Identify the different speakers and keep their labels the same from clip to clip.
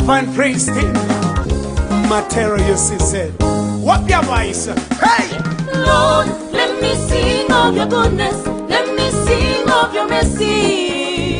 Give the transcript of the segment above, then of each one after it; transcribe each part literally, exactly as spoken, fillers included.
Speaker 1: Van Princeton, Materials, he said. What your voice? Hey!
Speaker 2: Lord, let me sing of your goodness. Let me sing of your mercy.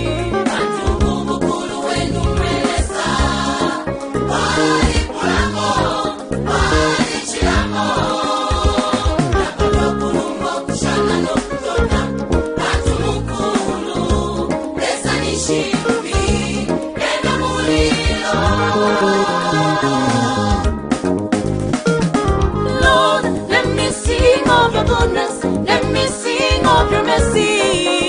Speaker 2: Lord, let me sing of your goodness. Let me sing of your mercy.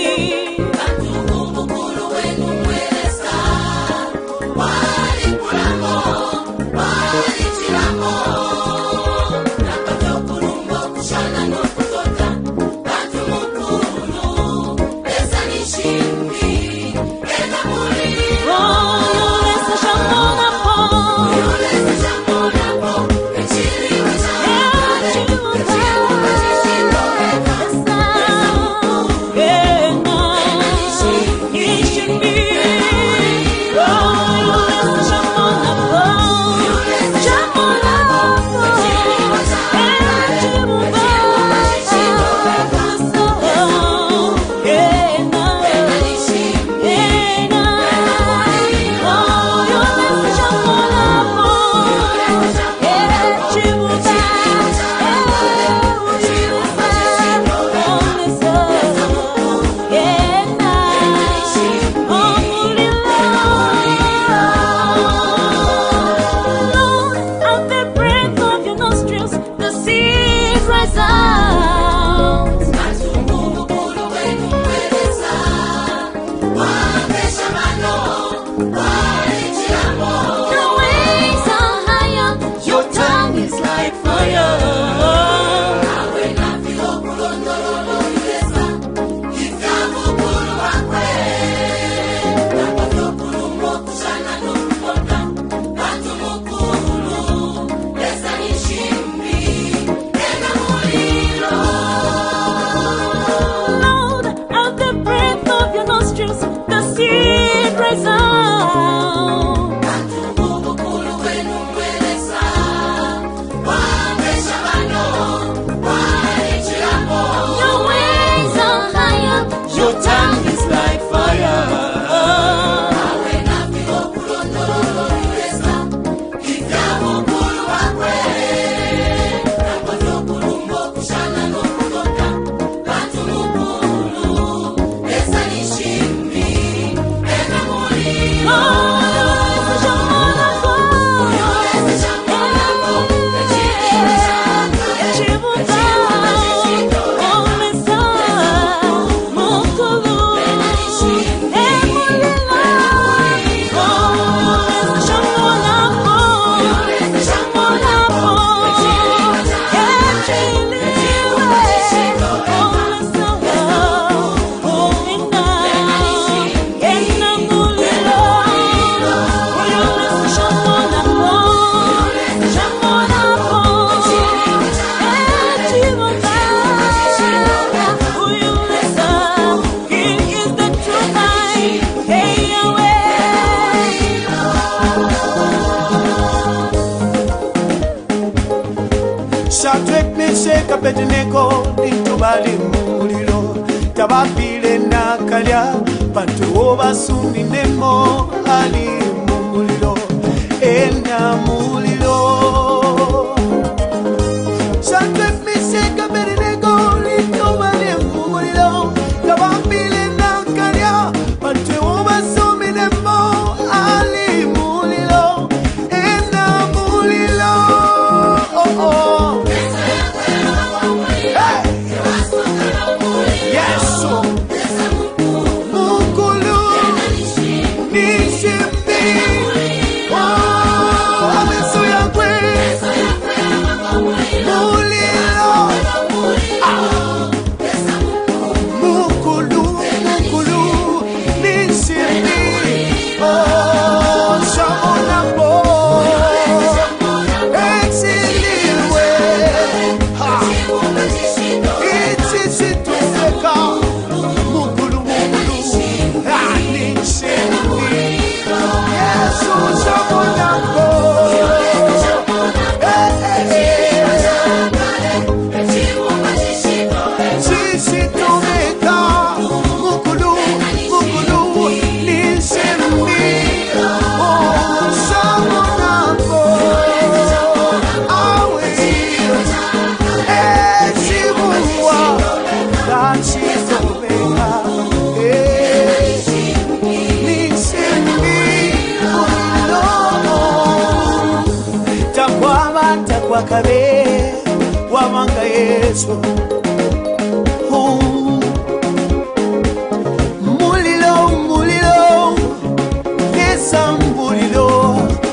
Speaker 1: Shadrach, Meshach, Abednego, Nitubali muliro, Tabapile nakalya, Bantu basumi nemo ali muliro, ena muliro. Shadrach, Meshach, Abednego, Nitubali muliro, Tabapile nakalya, Bantu basumi nemo ali muliro, ena muliro. Oh oh. Nishimbi, oh, hallelujah. Wakabe wamanga Yesu mulilo mulilo yesa mulilo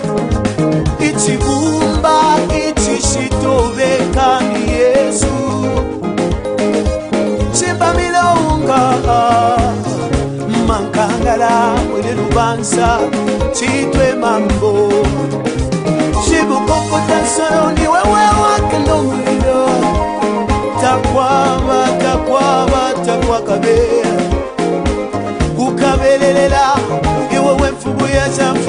Speaker 1: ichibumba ichishitobeka ni Yesu chimba milonga mankangala mwele rubanza chitwe mambo Shibukoko tansaro ni wewe wake ndo mulilo Takwaba, takwaba, takwakabe Ukabelelela Iwe wemfubu ya jamfu